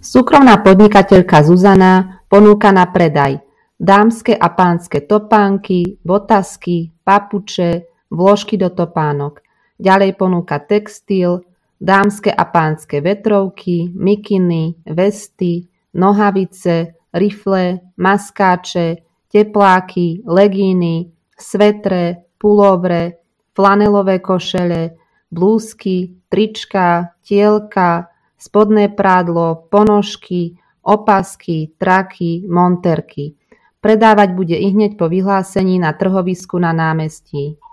Súkromná podnikateľka Zuzana ponúka na predaj dámske a pánske topánky, botasky, papuče, vložky do topánok. Ďalej ponúka textil, dámske a pánske vetrovky, mikiny, vesty, nohavice, rifle, maskáče, tepláky, legíny, svetre, pulovre, flanelové košele, blúzky, trička, tielka, spodné prádlo, ponožky, opasky, traky, monterky. Predávať bude ihneď po vyhlásení na trhovisku na námestí.